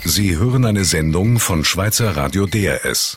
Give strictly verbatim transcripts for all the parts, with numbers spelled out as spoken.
Sie hören eine Sendung von Schweizer Radio D R S.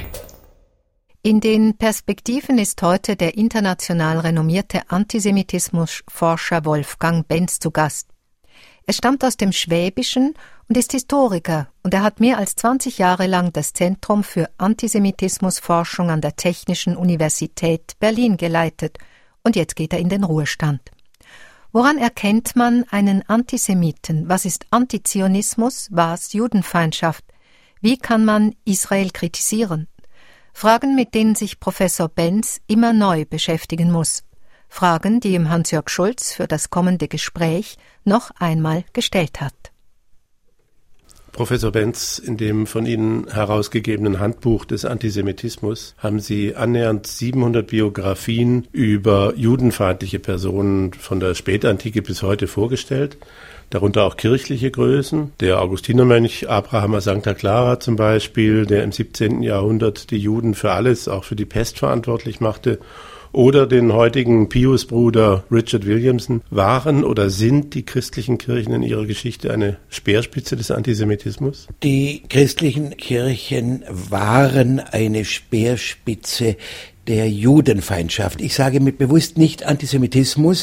In den Perspektiven ist heute der international renommierte Antisemitismusforscher Wolfgang Benz zu Gast. Er stammt aus dem Schwäbischen und ist Historiker, und er hat mehr als zwanzig Jahre lang das Zentrum für Antisemitismusforschung an der Technischen Universität Berlin geleitet, und jetzt geht er in den Ruhestand. Woran erkennt man einen Antisemiten? Was ist Antizionismus? Was Judenfeindschaft? Wie kann man Israel kritisieren? Fragen, mit denen sich Professor Benz immer neu beschäftigen muss. Fragen, die ihm Hans-Jörg Schulz für das kommende Gespräch noch einmal gestellt hat. Professor Benz, in dem von Ihnen herausgegebenen Handbuch des Antisemitismus haben Sie annähernd siebenhundert Biografien über judenfeindliche Personen von der Spätantike bis heute vorgestellt, darunter auch kirchliche Größen. Der Augustinermönch Abraham Sancta Clara zum Beispiel, der im siebzehnten Jahrhundert die Juden für alles, auch für die Pest verantwortlich machte, oder den heutigen Pius-Bruder Richard Williamson. Waren oder sind die christlichen Kirchen in ihrer Geschichte eine Speerspitze des Antisemitismus? Die christlichen Kirchen waren eine Speerspitze der Judenfeindschaft. Ich sage mit bewusst nicht Antisemitismus,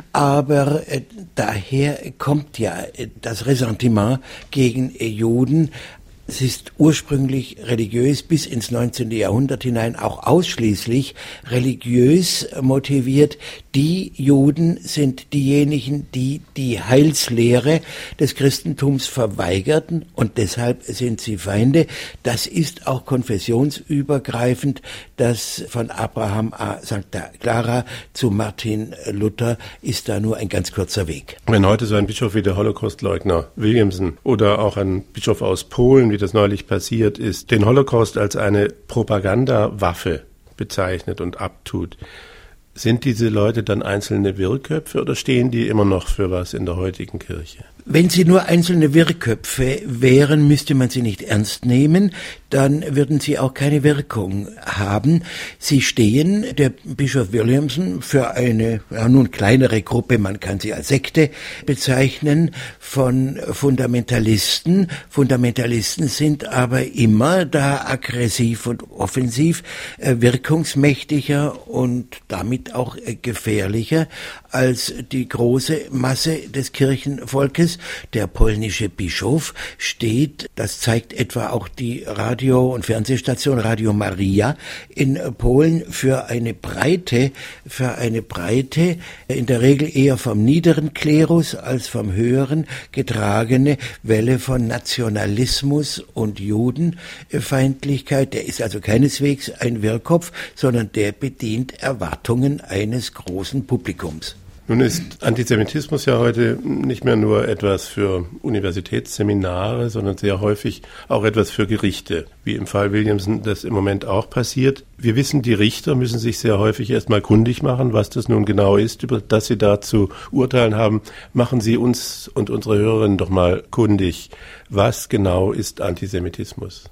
aber äh, daher kommt ja äh, das Ressentiment gegen äh, Juden. Es ist ursprünglich religiös bis ins neunzehnte Jahrhundert hinein auch ausschließlich religiös motiviert. Die Juden sind diejenigen, die die Heilslehre des Christentums verweigerten, und deshalb sind sie Feinde. Das ist auch konfessionsübergreifend, das von Abraham a Sancta Clara zu Martin Luther ist da nur ein ganz kurzer Weg. Wenn heute so ein Bischof wie der Holocaustleugner Williamson oder auch ein Bischof aus Polen, wie das neulich passiert ist, den Holocaust als eine Propagandawaffe bezeichnet und abtut, sind diese Leute dann einzelne Wirrköpfe oder stehen die immer noch für was in der heutigen Kirche? Wenn sie nur einzelne Wirrköpfe wären, müsste man sie nicht ernst nehmen, dann würden sie auch keine Wirkung haben. Sie stehen, der Bischof Williamson, für eine ja, nun kleinere Gruppe, man kann sie als Sekte bezeichnen, von Fundamentalisten. Fundamentalisten sind aber immer da aggressiv und offensiv, äh, wirkungsmächtiger und damit auch äh, gefährlicher als die große Masse des Kirchenvolkes. Der polnische Bischof steht, das zeigt etwa auch die Radio- und Fernsehstation Radio Maria in Polen, für eine breite, für eine breite, in der Regel eher vom niederen Klerus als vom höheren getragene Welle von Nationalismus und Judenfeindlichkeit. Der ist also keineswegs ein Wirrkopf, sondern der bedient Erwartungen eines großen Publikums. Nun ist Antisemitismus ja heute nicht mehr nur etwas für Universitätsseminare, sondern sehr häufig auch etwas für Gerichte, wie im Fall Williamson das im Moment auch passiert. Wir wissen, die Richter müssen sich sehr häufig erstmal kundig machen, was das nun genau ist, über das sie da zu urteilen haben. Machen Sie uns und unsere Hörerinnen doch mal kundig. Was genau ist Antisemitismus?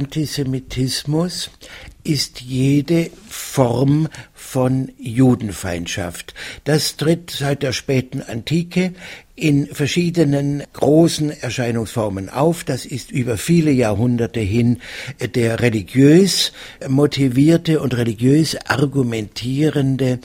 Antisemitismus ist jede Form von Judenfeindschaft. Das tritt seit der späten Antike in verschiedenen großen Erscheinungsformen auf. Das ist über viele Jahrhunderte hin der religiös motivierte und religiös argumentierende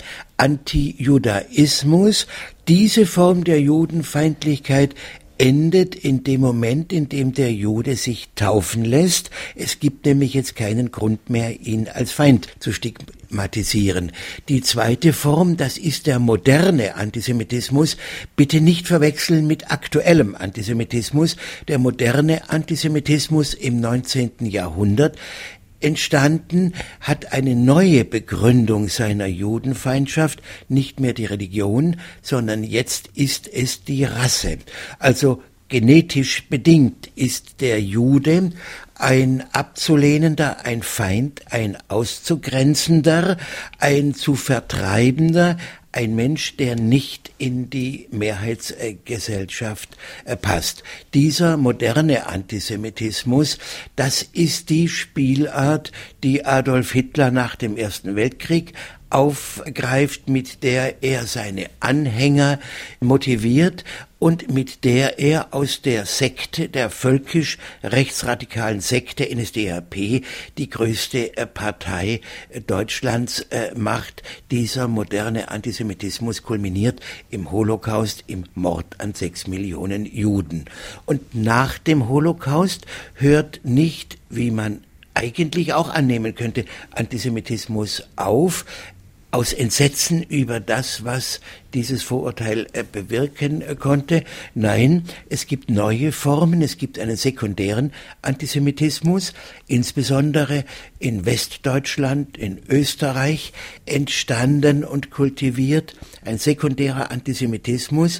Antijudaismus. Diese Form der Judenfeindlichkeit endet in dem Moment, in dem der Jude sich taufen lässt. Es gibt nämlich jetzt keinen Grund mehr, ihn als Feind zu stigmatisieren. Die zweite Form, das ist der moderne Antisemitismus. Bitte nicht verwechseln mit aktuellem Antisemitismus. Der moderne Antisemitismus im neunzehnten Jahrhundert entstanden, hat eine neue Begründung seiner Judenfeindschaft, nicht mehr die Religion, sondern jetzt ist es die Rasse. Also genetisch bedingt ist der Jude ein abzulehnender, ein Feind, ein auszugrenzender, ein zu vertreibender, ein Mensch, der nicht in die Mehrheitsgesellschaft äh, passt. Dieser moderne Antisemitismus, das ist die Spielart, die Adolf Hitler nach dem Ersten Weltkrieg aufgreift, mit der er seine Anhänger motiviert und mit der er aus der Sekte, der völkisch-rechtsradikalen Sekte N S D A P, die größte Partei Deutschlands macht. Dieser moderne Antisemitismus kulminiert im Holocaust, im Mord an sechs Millionen Juden. Und nach dem Holocaust hört nicht, wie man eigentlich auch annehmen könnte, Antisemitismus auf, aus Entsetzen über das, was dieses Vorurteil äh, bewirken äh, konnte. Nein, es gibt neue Formen, es gibt einen sekundären Antisemitismus, insbesondere in Westdeutschland, in Österreich entstanden und kultiviert, ein sekundärer Antisemitismus,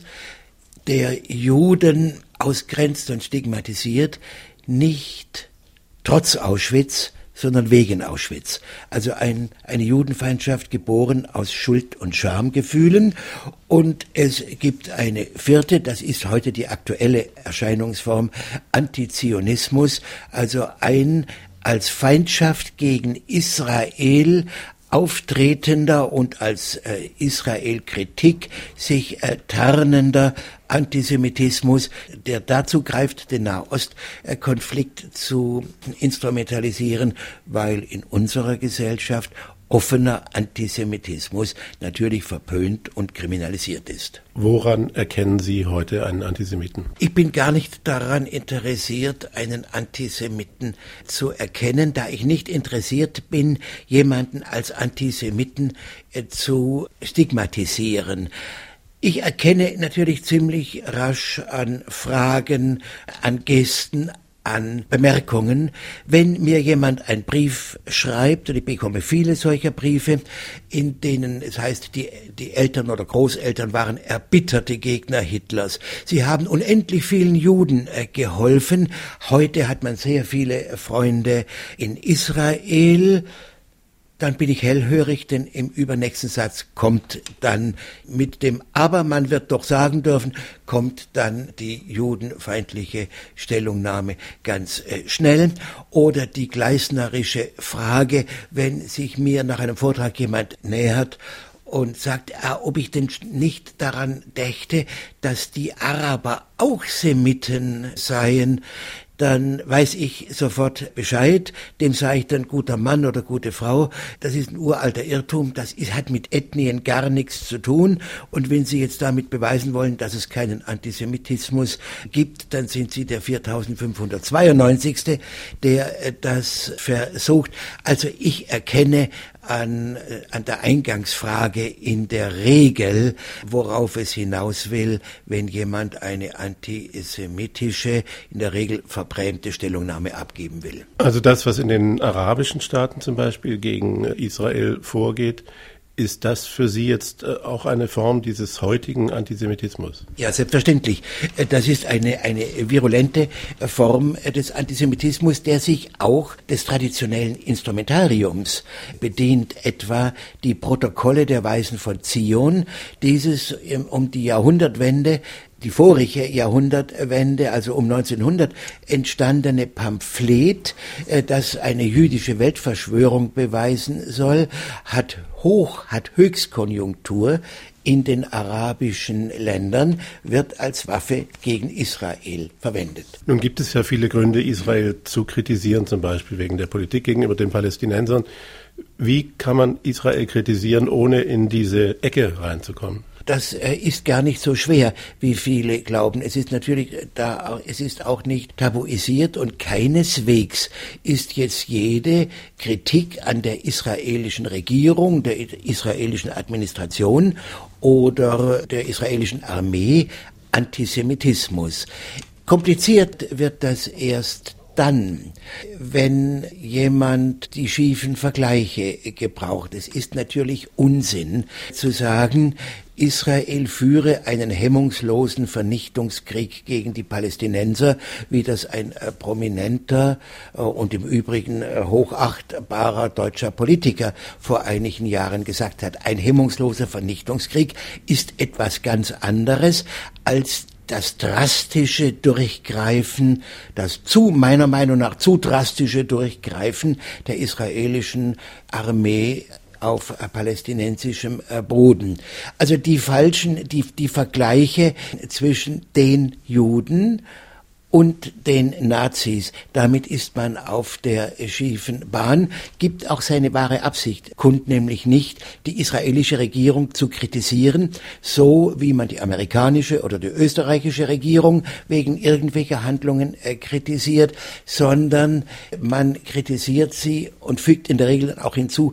der Juden ausgrenzt und stigmatisiert, nicht trotz Auschwitz, sondern wegen Auschwitz. Also ein, eine Judenfeindschaft geboren aus Schuld- und Schamgefühlen. Und es gibt eine vierte, das ist heute die aktuelle Erscheinungsform, Antizionismus, also ein als Feindschaft gegen Israel auftretender und als äh, Israel-Kritik sich äh, tarnender Antisemitismus, der dazu greift, den Nahostkonflikt zu instrumentalisieren, weil in unserer Gesellschaft offener Antisemitismus natürlich verpönt und kriminalisiert ist. Woran erkennen Sie heute einen Antisemiten? Ich bin gar nicht daran interessiert, einen Antisemiten zu erkennen, da ich nicht interessiert bin, jemanden als Antisemiten äh, zu stigmatisieren. Ich erkenne natürlich ziemlich rasch an Fragen, an Gesten, an Bemerkungen, wenn mir jemand einen Brief schreibt, und ich bekomme viele solcher Briefe, in denen es heißt, die, die Eltern oder Großeltern waren erbitterte Gegner Hitlers. Sie haben unendlich vielen Juden äh, geholfen. Heute hat man sehr viele Freunde in Israel. Dann bin ich hellhörig, denn im übernächsten Satz kommt dann mit dem Aber, man wird doch sagen dürfen, kommt dann die judenfeindliche Stellungnahme ganz äh, schnell. Oder die gleisnerische Frage, wenn sich mir nach einem Vortrag jemand nähert und sagt, ah, ob ich denn nicht daran dächte, dass die Araber auch Semiten seien, dann weiß ich sofort Bescheid, dem sage ich dann guter Mann oder gute Frau, das ist ein uralter Irrtum, das ist, hat mit Ethnien gar nichts zu tun, und wenn Sie jetzt damit beweisen wollen, dass es keinen Antisemitismus gibt, dann sind Sie der viertausendfünfhundertzweiundneunzigste, der das versucht. Also ich erkenne an, an der Eingangsfrage in der Regel, worauf es hinaus will, wenn jemand eine antisemitische, in der Regel verbrämte Stellungnahme abgeben will. Also das, was in den arabischen Staaten zum Beispiel gegen Israel vorgeht, ist das für Sie jetzt auch eine Form dieses heutigen Antisemitismus? Ja, selbstverständlich. Das ist eine, eine virulente Form des Antisemitismus, der sich auch des traditionellen Instrumentariums bedient, etwa die Protokolle der Weisen von Zion, dieses um die Jahrhundertwende, die vorige Jahrhundertwende, also um neunzehnhundert entstandene Pamphlet, das eine jüdische Weltverschwörung beweisen soll, hat hoch, hat Höchstkonjunktur in den arabischen Ländern, wird als Waffe gegen Israel verwendet. Nun gibt es ja viele Gründe, Israel zu kritisieren, zum Beispiel wegen der Politik gegenüber den Palästinensern. Wie kann man Israel kritisieren, ohne in diese Ecke reinzukommen? Das ist gar nicht so schwer, wie viele glauben. Es ist natürlich da, es ist auch nicht tabuisiert, und keineswegs ist jetzt jede Kritik an der israelischen Regierung, der israelischen Administration oder der israelischen Armee Antisemitismus. Kompliziert wird das erst dann, wenn jemand die schiefen Vergleiche gebraucht. Es ist natürlich Unsinn zu sagen, Israel führe einen hemmungslosen Vernichtungskrieg gegen die Palästinenser, wie das ein äh, prominenter äh, und im Übrigen äh, hochachtbarer deutscher Politiker vor einigen Jahren gesagt hat. Ein hemmungsloser Vernichtungskrieg ist etwas ganz anderes als das drastische Durchgreifen, das zu, meiner Meinung nach, zu drastische Durchgreifen der israelischen Armee auf palästinensischem Boden. Also die falschen, die, die Vergleiche zwischen den Juden und den Nazis. Damit ist man auf der schiefen Bahn, gibt auch seine wahre Absicht kund, nämlich nicht, die israelische Regierung zu kritisieren, so wie man die amerikanische oder die österreichische Regierung wegen irgendwelcher Handlungen äh, kritisiert, sondern man kritisiert sie und fügt in der Regel auch hinzu,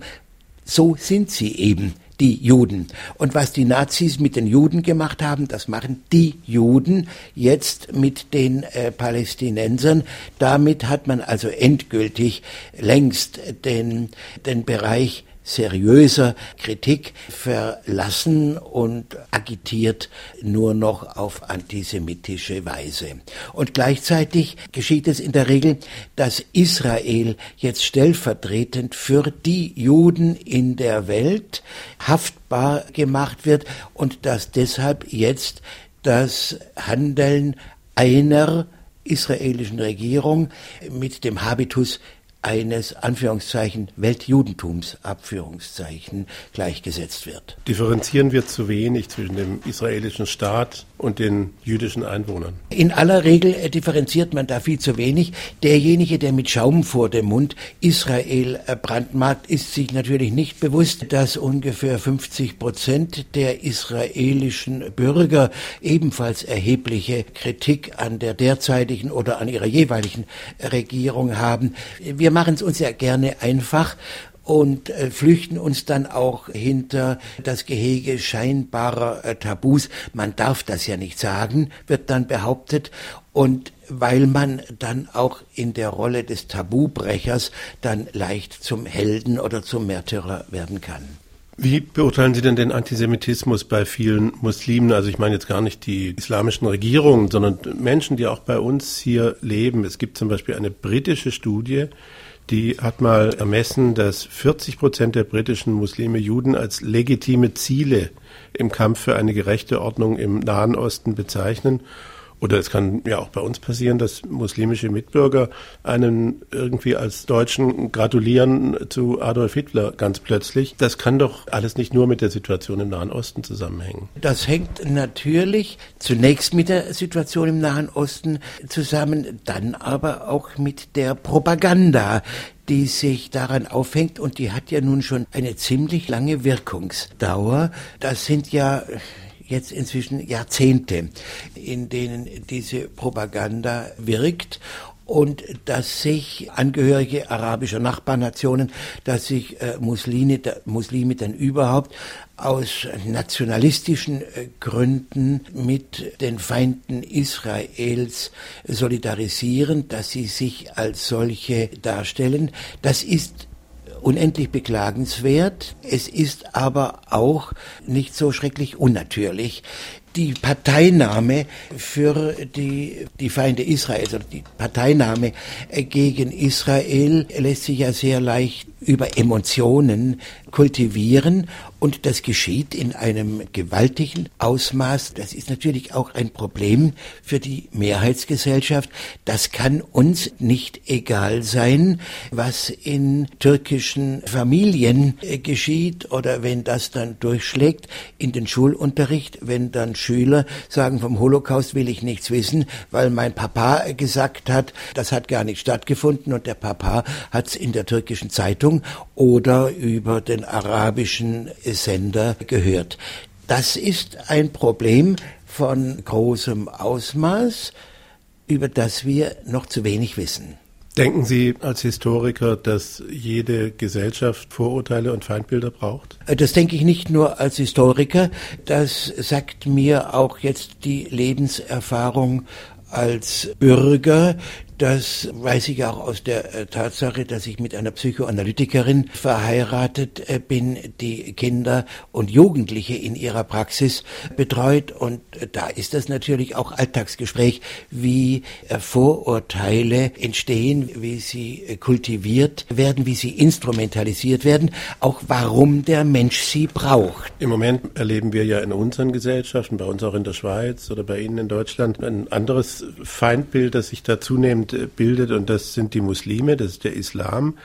so sind sie eben, die Juden. Und was die Nazis mit den Juden gemacht haben, das machen die Juden jetzt mit den äh, Palästinensern. Damit hat man also endgültig längst den, den Bereich seriöser Kritik verlassen und agitiert nur noch auf antisemitische Weise. Und gleichzeitig geschieht es in der Regel, dass Israel jetzt stellvertretend für die Juden in der Welt haftbar gemacht wird und dass deshalb jetzt das Handeln einer israelischen Regierung mit dem Habitus eines, Anführungszeichen, Weltjudentums, Abführungszeichen, gleichgesetzt wird. Differenzieren wir zu wenig zwischen dem israelischen Staat und den jüdischen Einwohnern? In aller Regel differenziert man da viel zu wenig. Derjenige, der mit Schaum vor dem Mund Israel brandmarkt, ist sich natürlich nicht bewusst, dass ungefähr fünfzig Prozent der israelischen Bürger ebenfalls erhebliche Kritik an der derzeitigen oder an ihrer jeweiligen Regierung haben. Wir machen es uns ja gerne einfach und äh, flüchten uns dann auch hinter das Gehege scheinbarer äh, Tabus. Man darf das ja nicht sagen, wird dann behauptet. Und weil man dann auch in der Rolle des Tabubrechers dann leicht zum Helden oder zum Märtyrer werden kann. Wie beurteilen Sie denn den Antisemitismus bei vielen Muslimen? Also ich meine jetzt gar nicht die islamischen Regierungen, sondern Menschen, die auch bei uns hier leben. Es gibt zum Beispiel eine britische Studie, die hat mal ermessen, dass vierzig Prozent der britischen Muslime Juden als legitime Ziele im Kampf für eine gerechte Ordnung im Nahen Osten bezeichnen. Oder es kann ja auch bei uns passieren, dass muslimische Mitbürger einen irgendwie als Deutschen gratulieren zu Adolf Hitler ganz plötzlich. Das kann doch alles nicht nur mit der Situation im Nahen Osten zusammenhängen. Das hängt natürlich zunächst mit der Situation im Nahen Osten zusammen, dann aber auch mit der Propaganda, die sich daran aufhängt, und die hat ja nun schon eine ziemlich lange Wirkungsdauer. Das sind ja jetzt inzwischen Jahrzehnte, in denen diese Propaganda wirkt und dass sich Angehörige arabischer Nachbarnationen, dass sich äh, Muslime, Muslime dann überhaupt aus nationalistischen äh, Gründen mit den Feinden Israels solidarisieren, dass sie sich als solche darstellen. Das ist unendlich beklagenswert. Es ist aber auch nicht so schrecklich unnatürlich. Die Parteinahme für die, die Feinde Israels, oder die Parteinahme gegen Israel lässt sich ja sehr leicht über Emotionen kultivieren, und das geschieht in einem gewaltigen Ausmaß. Das ist natürlich auch ein Problem für die Mehrheitsgesellschaft. Das kann uns nicht egal sein, was in türkischen Familien geschieht, oder wenn das dann durchschlägt in den Schulunterricht, wenn dann Schüler sagen, vom Holocaust will ich nichts wissen, weil mein Papa gesagt hat, das hat gar nicht stattgefunden, und der Papa hat es in der türkischen Zeitung oder über den arabischen Sender gehört. Das ist ein Problem von großem Ausmaß, über das wir noch zu wenig wissen. Denken Sie als Historiker, dass jede Gesellschaft Vorurteile und Feindbilder braucht? Das denke ich nicht nur als Historiker, das sagt mir auch jetzt die Lebenserfahrung als Bürger. Das weiß ich auch aus der äh, Tatsache, dass ich mit einer Psychoanalytikerin verheiratet äh, bin, die Kinder und Jugendliche in ihrer Praxis betreut. Und äh, da ist das natürlich auch Alltagsgespräch, wie äh, Vorurteile entstehen, wie sie äh, kultiviert werden, wie sie instrumentalisiert werden, auch warum der Mensch sie braucht. Im Moment erleben wir ja in unseren Gesellschaften, bei uns auch in der Schweiz oder bei Ihnen in Deutschland, ein anderes Feindbild, das sich da zunehmend bildet, und das sind die Muslime, das ist der Islam.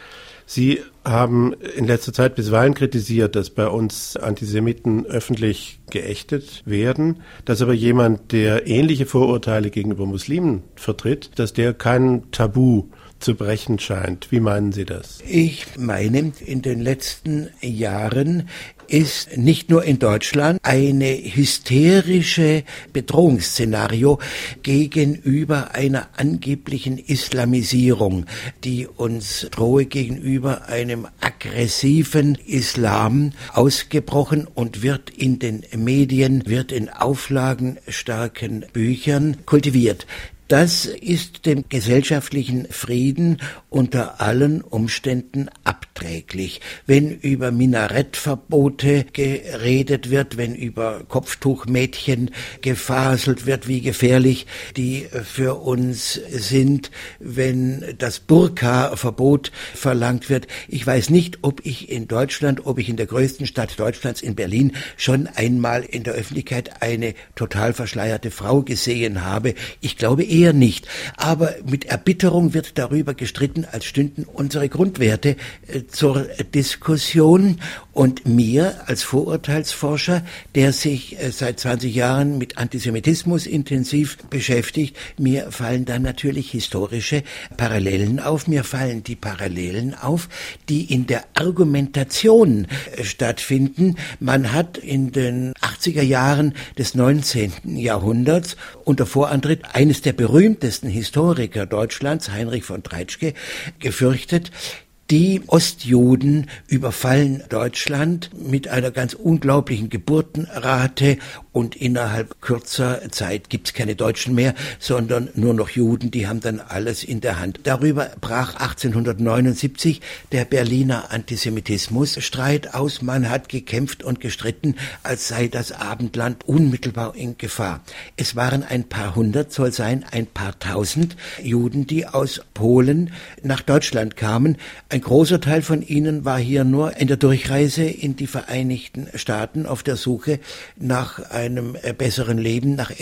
Sie haben in letzter Zeit bisweilen kritisiert, dass bei uns Antisemiten öffentlich geächtet werden, dass aber jemand, der ähnliche Vorurteile gegenüber Muslimen vertritt, dass der kein Tabu zu brechen scheint. Wie meinen Sie das? Ich meine, in den letzten Jahren ist nicht nur in Deutschland eine hysterische Bedrohungsszenario gegenüber einer angeblichen Islamisierung, die uns drohe gegenüber einem aggressiven Islam ausgebrochen und wird in den Medien, wird in auflagenstarken Büchern kultiviert. Das ist dem gesellschaftlichen Frieden unter allen Umständen abträglich. Wenn über Minarettverbote geredet wird, wenn über Kopftuchmädchen gefaselt wird, wie gefährlich die für uns sind, wenn das Burka-Verbot verlangt wird. Ich weiß nicht, ob ich in Deutschland, ob ich in der größten Stadt Deutschlands, in Berlin, schon einmal in der Öffentlichkeit eine total verschleierte Frau gesehen habe. Ich glaube eher nicht. Aber mit Erbitterung wird darüber gestritten, als stünden unsere Grundwerte äh, zur Diskussion. Und mir als Vorurteilsforscher, der sich äh, seit zwanzig Jahren mit Antisemitismus intensiv beschäftigt, mir fallen dann natürlich historische Parallelen auf. Mir fallen die Parallelen auf, die in der Argumentation äh, stattfinden. Man hat in den achtziger Jahren des neunzehnten Jahrhunderts unter Vorantritt eines der berühmtesten Historiker Deutschlands, Heinrich von Treitschke, gefürchtet, die Ostjuden überfallen Deutschland mit einer ganz unglaublichen Geburtenrate und innerhalb kürzer Zeit gibt's keine Deutschen mehr, sondern nur noch Juden, die haben dann alles in der Hand. Darüber brach achtzehnhundertneunundsiebzig der Berliner Antisemitismusstreit aus. Man hat gekämpft und gestritten, als sei das Abendland unmittelbar in Gefahr. Es waren ein paar hundert, soll sein, ein paar tausend Juden, die aus Polen nach Deutschland kamen. Ein großer Teil von ihnen war hier nur in der Durchreise in die Vereinigten Staaten auf der Suche nach einem besseren Leben, nach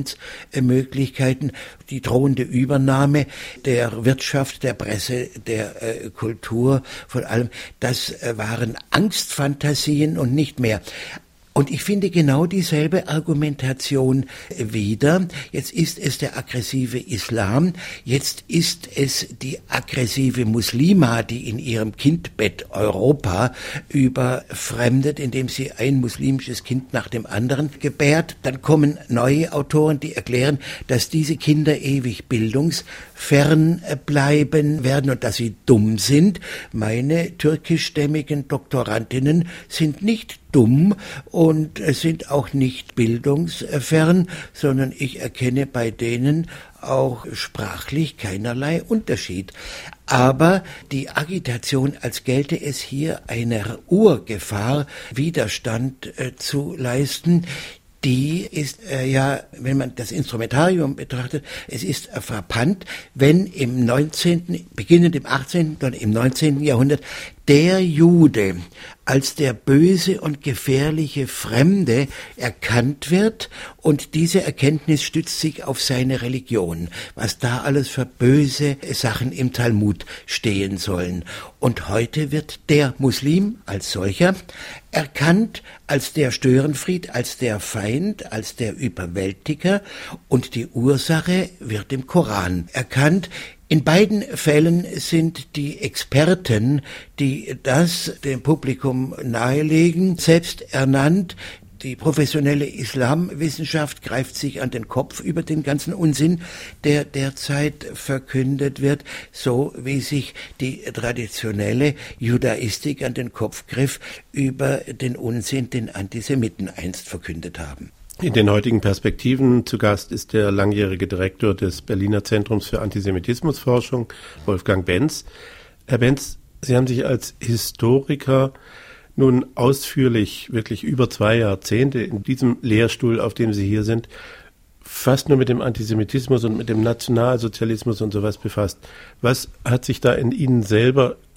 Existenzmöglichkeiten. Die drohende Übernahme der Wirtschaft, der Presse, der äh, Kultur, von allem, das äh, waren Angstfantasien und nicht mehr. Und ich finde genau dieselbe Argumentation wieder. Jetzt ist es der aggressive Islam, jetzt ist es die aggressive Muslima, die in ihrem Kindbett Europa überfremdet, indem sie ein muslimisches Kind nach dem anderen gebärt. Dann kommen neue Autoren, die erklären, dass diese Kinder ewig bildungsfern bleiben werden und dass sie dumm sind. Meine türkischstämmigen Doktorandinnen sind nicht dumm und sind auch nicht bildungsfern, sondern ich erkenne bei denen auch sprachlich keinerlei Unterschied. Aber die Agitation, als gelte es hier einer Urgefahr Widerstand äh, zu leisten, die ist äh, ja, wenn man das Instrumentarium betrachtet, es ist äh, frappant, wenn im neunzehnten, beginnend im achtzehnten und im neunzehnten Jahrhundert der Jude als der böse und gefährliche Fremde erkannt wird und diese Erkenntnis stützt sich auf seine Religion, was da alles für böse Sachen im Talmud stehen sollen. Und heute wird der Muslim als solcher erkannt als der Störenfried, als der Feind, als der Überwältiger und die Ursache wird im Koran erkannt. In beiden Fällen sind die Experten, die das dem Publikum nahelegen, selbst ernannt. Die professionelle Islamwissenschaft greift sich an den Kopf über den ganzen Unsinn, der derzeit verkündet wird, so wie sich die traditionelle Judaistik an den Kopf griff über den Unsinn, den Antisemiten einst verkündet haben. In den heutigen Perspektiven zu Gast ist der langjährige Direktor des Berliner Zentrums für Antisemitismusforschung, Wolfgang Benz. Herr Benz, Sie haben sich als Historiker nun ausführlich, wirklich über zwei Jahrzehnte in diesem Lehrstuhl, auf dem Sie hier sind, fast nur mit dem Antisemitismus und mit dem Nationalsozialismus und sowas befasst. Was hat sich da in Ihnen selber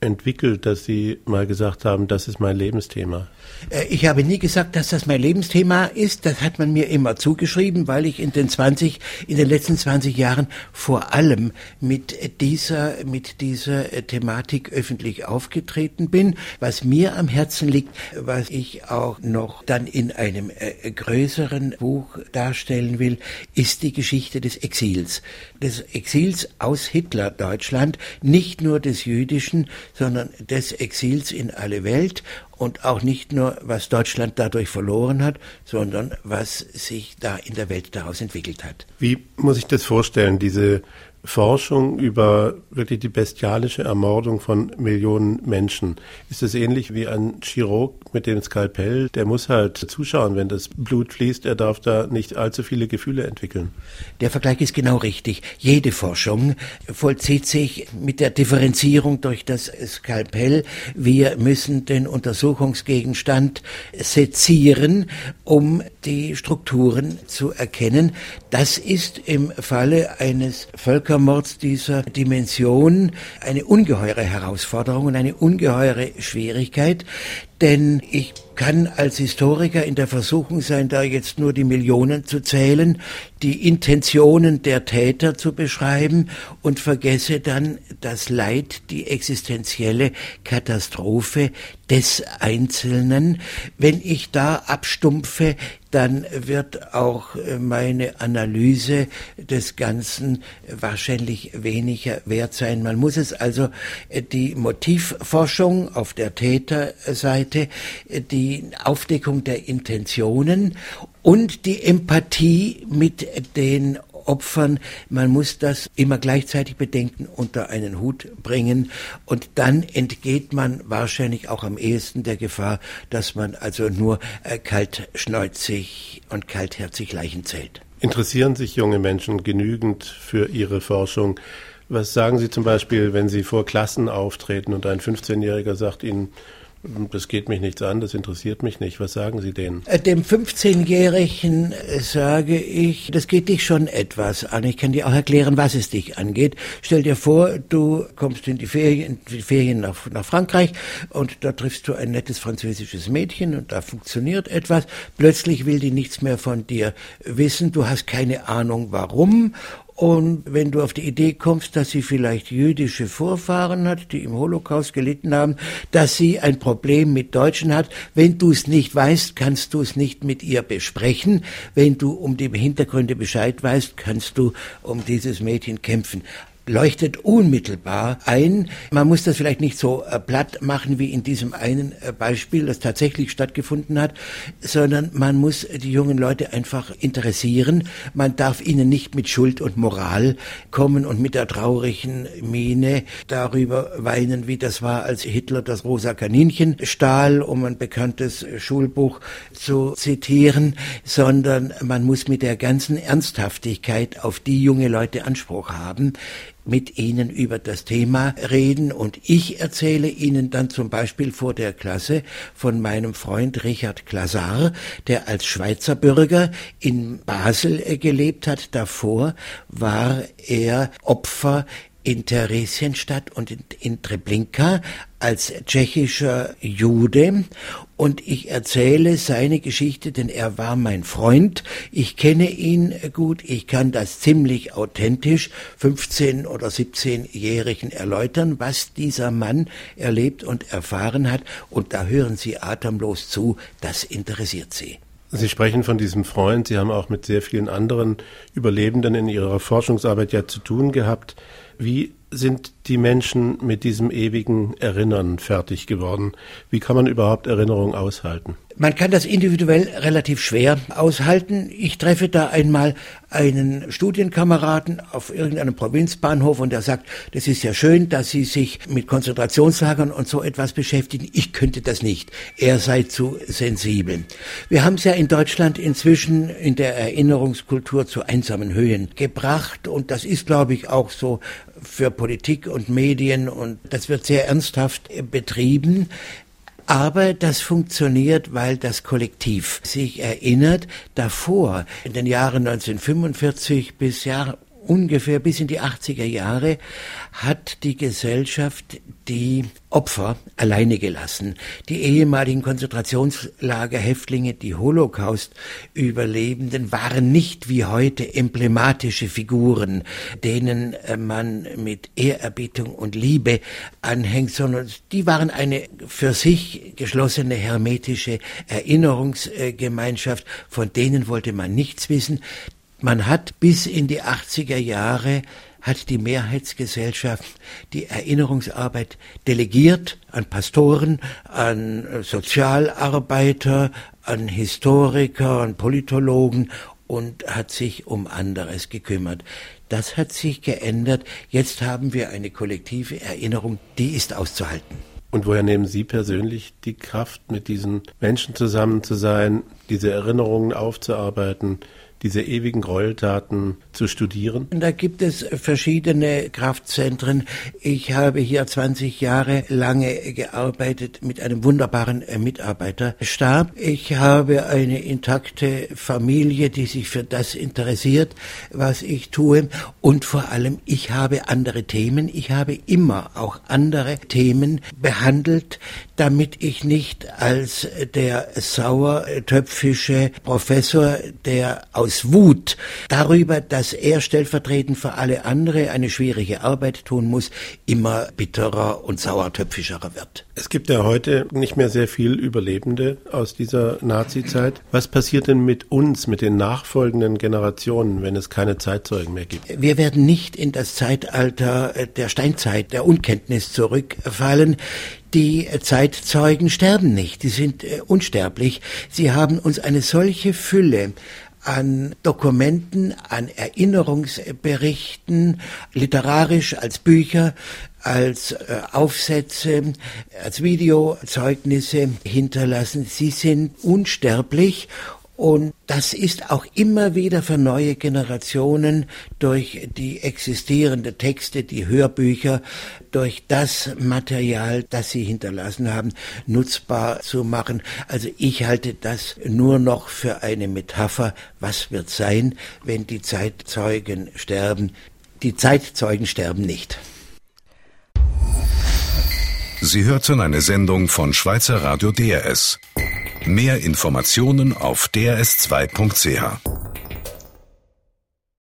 entwickelt, dass Sie mal gesagt haben, das ist mein Lebensthema? Ich habe nie gesagt, dass das mein Lebensthema ist. Das hat man mir immer zugeschrieben, weil ich in den zwanzig, in den letzten zwanzig Jahren vor allem mit dieser, mit dieser Thematik öffentlich aufgetreten bin. Was mir am Herzen liegt, was ich auch noch dann in einem äh, größeren Buch darstellen will, ist die Geschichte des Exils. Des Exils aus Hitler-Deutschland, nicht nur des jüdischen, sondern des Exils in alle Welt. Und auch nicht nur, was Deutschland dadurch verloren hat, sondern was sich da in der Welt daraus entwickelt hat. Wie muss ich das vorstellen, diese Forschung über wirklich die bestialische Ermordung von Millionen Menschen? Ist es ähnlich wie ein Chirurg mit dem Skalpell? Der muss halt zuschauen, wenn das Blut fließt. Er darf da nicht allzu viele Gefühle entwickeln. Der Vergleich ist genau richtig. Jede Forschung vollzieht sich mit der Differenzierung durch das Skalpell. Wir müssen den Untersuchungsgegenstand sezieren, um die Strukturen zu erkennen. Das ist im Falle eines Völkermords dieser Dimension eine ungeheure Herausforderung und eine ungeheure Schwierigkeit, denn ich kann als Historiker in der Versuchung sein, da jetzt nur die Millionen zu zählen, die Intentionen der Täter zu beschreiben und vergesse dann das Leid, die existenzielle Katastrophe des Einzelnen. Wenn ich da abstumpfe, dann wird auch meine Analyse des Ganzen wahrscheinlich weniger wert sein. Man muss es also die Motivforschung auf der Täterseite, die Aufdeckung der Intentionen und die Empathie mit den Opfern, man muss das immer gleichzeitig bedenken, unter einen Hut bringen und dann entgeht man wahrscheinlich auch am ehesten der Gefahr, dass man also nur äh, kaltschnäuzig und kaltherzig Leichen zählt. Interessieren sich junge Menschen genügend für ihre Forschung? Was sagen Sie zum Beispiel, wenn Sie vor Klassen auftreten und ein fünfzehnjähriger sagt Ihnen, das geht mich nichts an, das interessiert mich nicht. Was sagen Sie denen? Dem fünfzehnjährigen sage ich, das geht dich schon etwas an. Ich kann dir auch erklären, was es dich angeht. Stell dir vor, du kommst in die Ferien, in die Ferien nach, nach Frankreich und da triffst du ein nettes französisches Mädchen und da funktioniert etwas. Plötzlich will die nichts mehr von dir wissen. Du hast keine Ahnung, warum. Und wenn du auf die Idee kommst, dass sie vielleicht jüdische Vorfahren hat, die im Holocaust gelitten haben, dass sie ein Problem mit Deutschen hat, wenn du es nicht weißt, kannst du es nicht mit ihr besprechen. Wenn du um die Hintergründe Bescheid weißt, kannst du um dieses Mädchen kämpfen. Leuchtet unmittelbar ein. Man muss das vielleicht nicht so äh, platt machen wie in diesem einen äh, Beispiel, das tatsächlich stattgefunden hat, sondern man muss die jungen Leute einfach interessieren. Man darf ihnen nicht mit Schuld und Moral kommen und mit der traurigen Miene darüber weinen, wie das war, als Hitler das rosa Kaninchen stahl, um ein bekanntes Schulbuch zu zitieren, sondern man muss mit der ganzen Ernsthaftigkeit auf die junge Leute Anspruch haben, mit ihnen über das Thema reden und ich erzähle ihnen dann zum Beispiel vor der Klasse von meinem Freund Richard Classard, der als Schweizer Bürger in Basel gelebt hat. Davor war er Opfer in Theresienstadt und in, in Treblinka als tschechischer Jude und ich erzähle seine Geschichte, denn er war mein Freund. Ich kenne ihn gut, ich kann das ziemlich authentisch fünfzehn- oder siebzehnjährigen erläutern, was dieser Mann erlebt und erfahren hat und da hören Sie atemlos zu, das interessiert Sie. Sie sprechen von diesem Freund, Sie haben auch mit sehr vielen anderen Überlebenden in Ihrer Forschungsarbeit ja zu tun gehabt. Wie sind die Menschen mit diesem ewigen Erinnern fertig geworden? Wie kann man überhaupt Erinnerung aushalten? Man kann das individuell relativ schwer aushalten. Ich treffe da einmal einen Studienkameraden auf irgendeinem Provinzbahnhof und der sagt, das ist ja schön, dass Sie sich mit Konzentrationslagern und so etwas beschäftigen. Ich könnte das nicht. Er sei zu sensibel. Wir haben es ja in Deutschland inzwischen in der Erinnerungskultur zu einsamen Höhen gebracht und das ist, glaube ich, auch so für Politik und Medien und das wird sehr ernsthaft betrieben. Aber das funktioniert, weil das Kollektiv sich erinnert. Davor, in den Jahren neunzehnhundertfünfundvierzig bis Jahr ungefähr bis in die achtziger Jahre hat die Gesellschaft die Opfer alleine gelassen. Die ehemaligen Konzentrationslagerhäftlinge, die Holocaust-Überlebenden waren nicht wie heute emblematische Figuren, denen man mit Ehrerbietung und Liebe anhängt, sondern die waren eine für sich geschlossene hermetische Erinnerungsgemeinschaft, von denen wollte man nichts wissen. Man hat bis in die achtziger Jahre hat die Mehrheitsgesellschaft die Erinnerungsarbeit delegiert an Pastoren, an Sozialarbeiter, an Historiker, an Politologen und hat sich um anderes gekümmert. Das hat sich geändert. Jetzt haben wir eine kollektive Erinnerung, die ist auszuhalten. Und woher nehmen Sie persönlich die Kraft, mit diesen Menschen zusammen zu sein, diese Erinnerungen aufzuarbeiten, diese ewigen Gräueltaten zu studieren? Da gibt es verschiedene Kraftzentren. Ich habe hier zwanzig Jahre lange gearbeitet mit einem wunderbaren Mitarbeiterstab. Ich habe eine intakte Familie, die sich für das interessiert, was ich tue. Und vor allem, ich habe andere Themen. Ich habe immer auch andere Themen behandelt, damit ich nicht als der sauertöpfische Professor, der aus Wut darüber, dass er stellvertretend für alle andere eine schwierige Arbeit tun muss, immer bitterer und sauertöpfischerer wird. Es gibt ja heute nicht mehr sehr viel Überlebende aus dieser Nazi-Zeit. Was passiert denn mit uns, mit den nachfolgenden Generationen, wenn es keine Zeitzeugen mehr gibt? Wir werden nicht in das Zeitalter der Steinzeit, der Unkenntnis zurückfallen. Die Zeitzeugen sterben nicht, die sind unsterblich. Sie haben uns eine solche Fülle an Dokumenten, an Erinnerungsberichten, literarisch als Bücher, als äh, Aufsätze, als Videozeugnisse hinterlassen. Sie sind unsterblich. Und das ist auch immer wieder für neue Generationen durch die existierenden Texte, die Hörbücher, durch das Material, das sie hinterlassen haben, nutzbar zu machen. Also ich halte das nur noch für eine Metapher. Was wird sein, wenn die Zeitzeugen sterben? Die Zeitzeugen sterben nicht. Sie hörten eine Sendung von Schweizer Radio D R S. Mehr Informationen auf d r s zwei punkt c h.